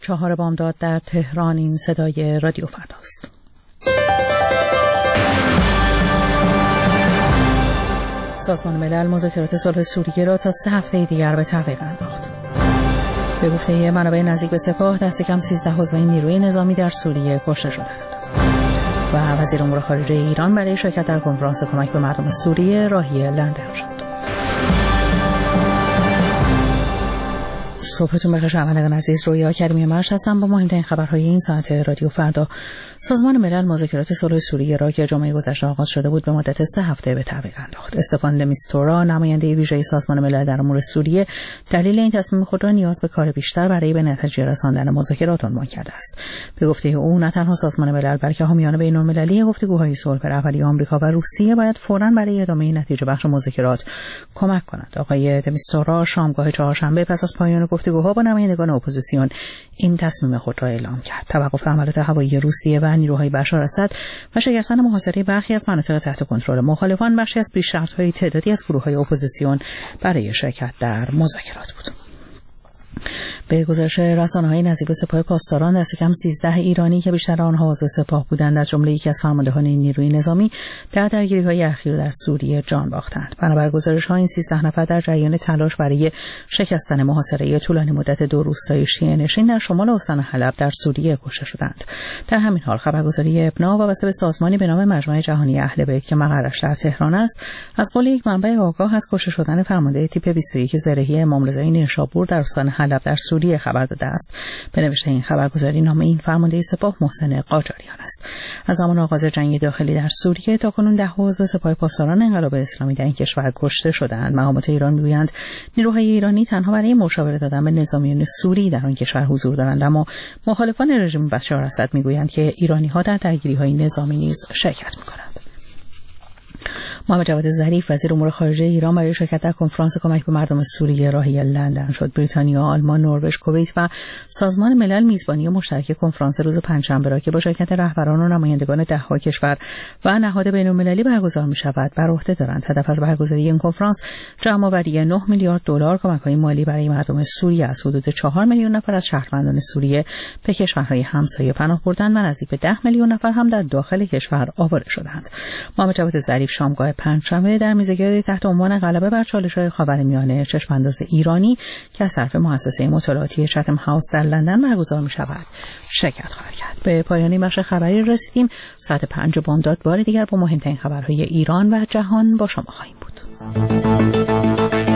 4 بامداد در تهران. این صدای رادیو فرداست. سازمان ملل مذاکرات صلح سوریه را تا 3 هفته دیگر به تعویق انداخت. به گفته منابع نزدیک به سپاه، دست کم 13 عضو نیروی نظامی در سوریه کشته شدند. و وزیر امور خارجه ایران برای شرکت در کنفرانس کمک به مردم سوریه راهی لندن شد. صبحتون بخیر شنوندگان عزیز، رویا کریمی مرش هستم با مهمترین خبرهای این ساعت رادیو فردا. سازمان ملل مذاکرات صلح سوریه را که جمعه گذشته آغاز شده بود به مدت 3 هفته به تعویق انداخت. استفان د میستورا، نماینده ویژه سازمان ملل در امور سوریه، دلیل این تصمیم خود را نیاز به کار بیشتر برای به نتیجه رساندن مذاکرات عنوان کرده است. به گفته او، نه تنها سازمان ملل بلکه حامیان بین‌المللی گفتگوهای صلح رهبری آمریکا و روسیه باید فوراً برای ادامه نتیجه بخش مذاکرات کمک کنند. آقای د میستورا شامگاه چهارشنبه پس از پایان گفتگوها با نمایندگان اپوزیسیون این تصمیم خود را اعلام کرد. توقف حملات هوایی روسیه و نیروهای بشار اسد و شکستن محاصره برخی از مناطق تحت کنترل مخالفان بخشی از پیش‌شرط‌های تعدادی از گروه‌های اپوزیسیون برای شرکت در مذاکرات بود. به گزارش رسانه‌های نزدیک به سپاه پاسداران، دست کم 13 ایرانی که بیشتر آنها عضو سپاه بودند، از جمله یکی از فرماندهان نیروی نظامی، در درگیری‌های اخیر در سوریه جان باختند. بنابر گزارش‌ها این 13 نفر در جریان تلاش برای شکستن محاصره طولانی مدت 2 روستای شیعه‌نشین در شمال استان حلب در سوریه کشته شدند. در همین حال خبرگزاری ابنا وابسته به سازمانی به نام مجمع جهانی اهل بیت که مقرش در تهران است، از قول یک منبع آگاه از کشته شدن فرمانده تیپ 21 زرهی امام رضایی نیشابور در استان حلب در سوریه خبر داده است. به نوشته این خبرگزاری، نام این فرمانده سپاه محسن قاجاریان است. از زمان آغاز جنگ داخلی در سوریه تاکنون 10 عضو سپاه پاسداران انقلاب اسلامی در این کشور کشته شدند. مقامات ایران میگویند نیروهای ایرانی تنها برای مشاوره دادن به نظامیان سوری در آن کشور حضور دارند، اما مخالفان رژیم بشار اسد میگویند که ایرانی‌ها در درگیری‌های نظامی نیز شرکت می‌کنند. محمد جواد ظریف، وزیر امور خارجه ایران، برای شرکت در کنفرانس کمک به مردم سوریه راهی لندن شد. بریتانیا، آلمان، نروژ، کویت و سازمان ملل میزبانی مشترک کنفرانس روز پنجشنبه را که با شرکت رهبران و نمایندگان 10 کشور و نهاد بین‌المللی برگزار می‌شود بر عهده دارند. هدف از برگزاری این کنفرانس جمع‌آوری 9 میلیارد دلار کمک‌های مالی برای مردم سوریه از حدود 4 میلیون نفر از شهروندان سوریه به کشورهای همسایه پناه بردند و نزدیک به 10 میلیون نفر هم در داخل کشور آواره شدند. محمد جواد ظریف شامگاه پنجشنبه در میزگردی تحت عنوان غلبه بر چالش‌های خاورمیانه چشم‌انداز ایرانی که از طرف مؤسسه مطالعاتی چتم هاوس در لندن برگزار می‌شود شرکت خواهد کرد. به پایان این بخش خبری رسیدیم. ساعت 5 بامداد بار دیگر با مهمترین خبرهای ایران و جهان با شما خواهیم بود.